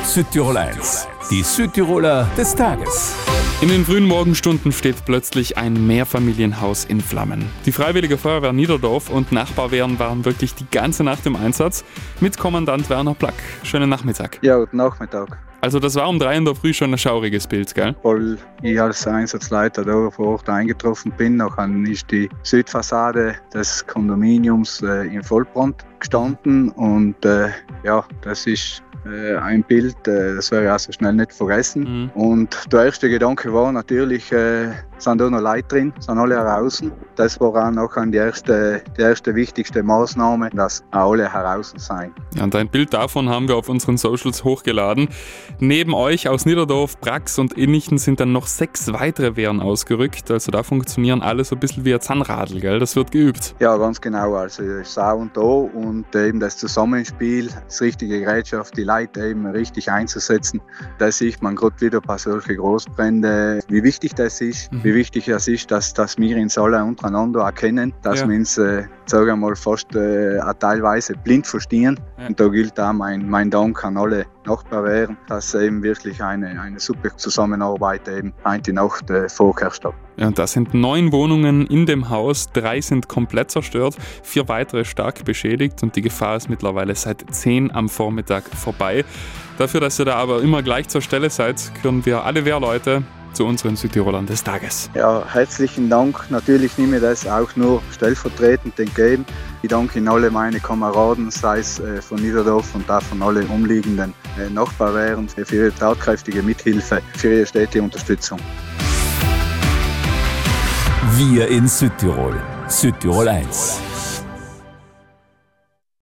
Südtirol 1, die Südtiroler des Tages. In den frühen Morgenstunden steht plötzlich ein Mehrfamilienhaus in Flammen. Die Freiwillige Feuerwehr Niederdorf und Nachbarwehren waren wirklich die ganze Nacht im Einsatz mit Kommandant Werner Plack. Schönen Nachmittag. Ja, guten Nachmittag. Also das war um 3 in der Früh schon ein schauriges Bild, gell? Weil ich als Einsatzleiter da vor Ort eingetroffen bin, dann ist die Südfassade des Kondominiums in Vollbrand gestanden und das ist ein Bild, das werde ich auch so schnell nicht vergessen. Und der erste Gedanke war natürlich, sind da noch Leute drin, sind alle draußen. Das war auch noch die erste wichtigste Maßnahme, dass alle draußen sein. Ja, und ein Bild davon haben wir auf unseren Socials hochgeladen. Neben euch aus Niederdorf, Brax und Innichten sind dann noch 6 weitere Wehren ausgerückt. Also da funktionieren alle so ein bisschen wie ein Zahnradl, gell? Das wird geübt. Ja, ganz genau. Also Sound da und eben das Zusammenspiel, das richtige Gerätschaft, die Leute eben richtig einzusetzen. Da sieht man gerade wieder bei solchen Großbränden, wie wichtig das ist, wie wichtig es ist, dass wir uns alle untereinander erkennen, dass wir uns, sagen wir mal, fast teilweise blind verstehen. Ja. Und da gilt auch mein Dank an alle Nachbarwehren, dass eben wirklich eine super Zusammenarbeit eben die Nacht vorgeherrscht hat. Ja, und das sind 9 Wohnungen in dem Haus, 3 sind komplett zerstört, 4 weitere stark beschädigt und die Gefahr ist mittlerweile seit 10 am Vormittag vorbei. Dafür, dass ihr da aber immer gleich zur Stelle seid, küren wir alle Wehrleute zu unseren Südtirolern des Tages. Ja, herzlichen Dank. Natürlich nehme ich das auch nur stellvertretend entgegen. Ich danke Ihnen alle meine Kameraden, sei es von Niederdorf und auch von allen umliegenden Nachbarwehren, für ihre tatkräftige Mithilfe, für ihre stete Unterstützung. Wir in Südtirol. Südtirol 1.